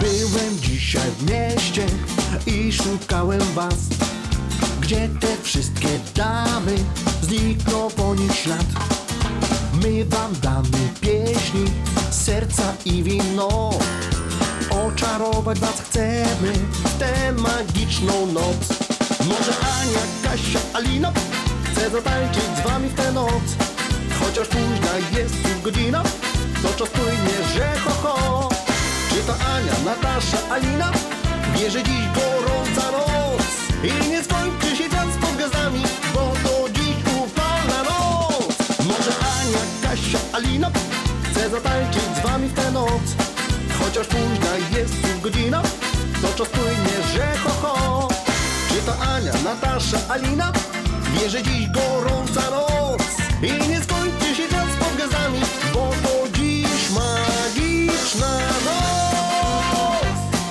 Byłem dzisiaj w mieście i szukałem was. Gdzie te wszystkie damy, zniknął po nich ślad. My wam damy pieśni, serca i wino. Oczarować was chcemy w tę magiczną noc. Może Ania, Kasia, Alina chce zatańczyć z wami w tę noc. Chociaż późna jest już godzina, to czas płynie, że ho ho. Czy to Ania, Natasza, Alina? Bierze dziś gorąca noc i nie skończy się dan pod gwiazdami, bo to dziś upalna noc. Może Ania, Kasia, Alina chce zatańczyć z wami w tę noc. Chociaż późna jest już godzina, to czas płynie, że ho ho. Czy to Ania, Natasza, Alina? Bierze dziś gorąca noc i nie skończy się dan pod gwiazdami, bo to dziś magiczna noc.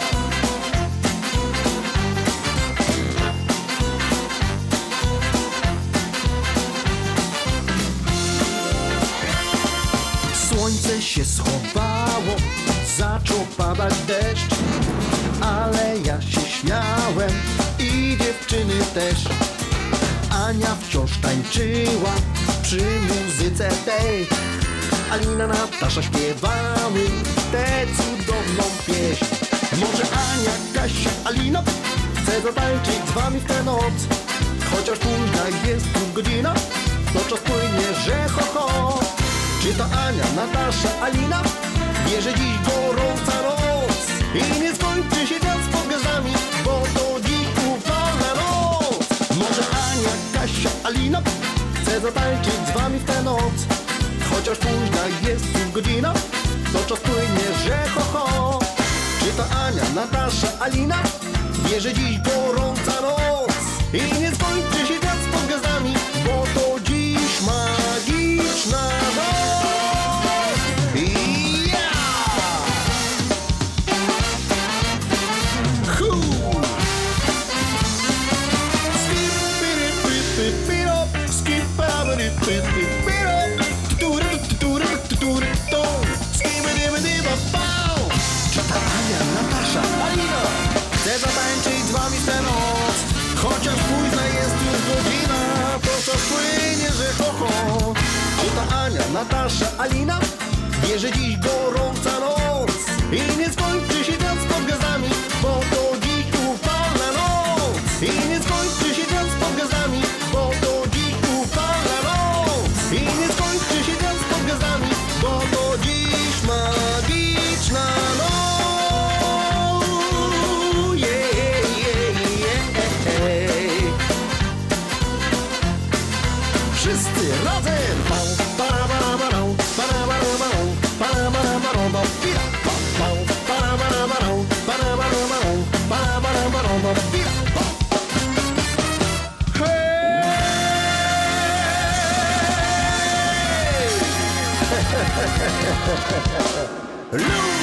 Słońce się schowało, zaczął padać deszcz, ale ja się śmiałem i dziewczyny też. Ania wciąż tańczyła przy muzyce tej. Alina, Natasza śpiewały tę cudowną pieśń. Może Ania, Kasia, Alina chce zatańczyć z wami w tę noc. Chociaż późna jest już godzina, to czas płynie, że ho ho. Czy to Ania, Natasza, Alina? Bierze dziś gorąca noc i nie skończy się dan pod gwiazdami, bo to dziś upalna noc. Może Ania, Kasia, Alina chce zatańczyć z wami w tę noc. Chociaż późna jest już godzina, to czas płynie, że ho ho. Czy to Ania, Natasza, Alina? Bierze dziś gorąca noc i nie skończy się dan pod gwiazdami, bo to dziś magiczna noc. Czy ta Ania, Natasza, Alina chce zatańczyć z wami w tę noc? Chociaż późna jest już godzina, to czas płynie, że ho ho. Czy ta Ania, Natasza, Alina bierze dziś gorąca noc i nie skończy się dan pod gwiazdami, bo to dziś upalna noc. I nie skończy się dan pod gwiazdami, bo to dziś upalna noc. I nie skończy się dan pod gwiazdami, bo to dziś magiczna noc. Wszyscy razem! Hey!